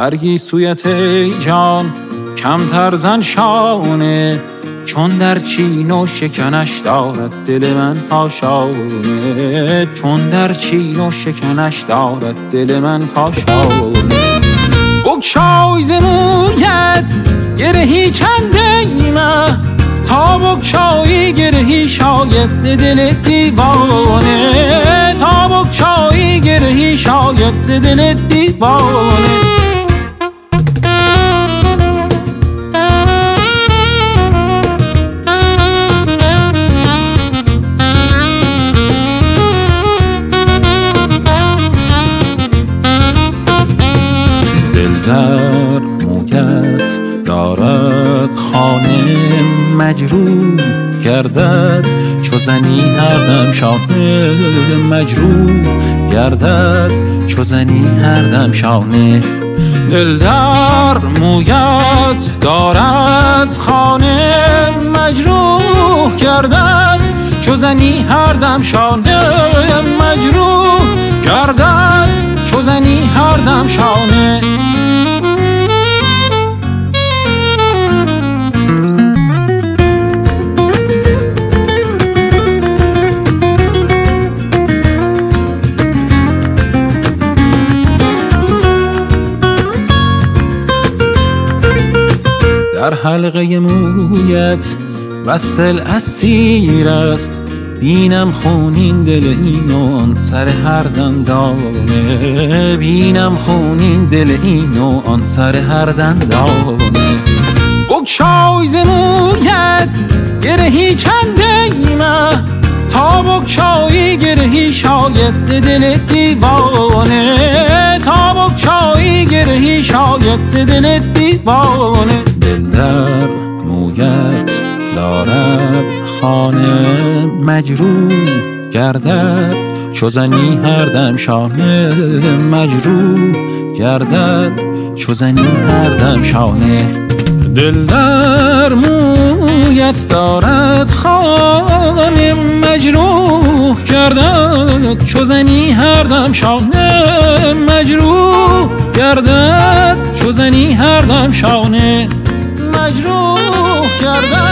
برگی سویت ای جان کمتر زن شانه، چون در چین و شکنش دارد دل من کاشانه، چون در چین و شکنش دارد دل من کاشانه. بگشای ز مویت گرهی چندیمه، تا بگشایی گرهی شاید ز دل دیوانه، تا بگشایی گرهی شاید ز دل دیوانه. در مویت دارد خانه، مجروح گردد چو زنی هر دم شانه، مجروح گردد چو زنی هر دم شانه. دل در مویت دارد خانه، مجروح گردد چو زنی هر دم شانه، مجروح گردد چو زنی هر دم شانه. در حلقه مویت وصل اسیر است، بینم خونین دل این و آن سر هر دندانه، بینم خونین دل این و آن سر هر دندانه. بگشای ز مویت گرهی چندیمه، تا بگشایی گرهی شاید ز دل دیوانه، تا بگشایی گرهی شاید ز دل دیوانه. دل در مویت دارد خانه، مجروح گردد چو زنی هر دم شانه، مجروح گردد چو زنی هر دم شانه. دل در مویت دارد خانه، مجروح گردد چو زنی هر دم شانه، مجروح گردد چو زنی هر دم شانه، مجروح گردد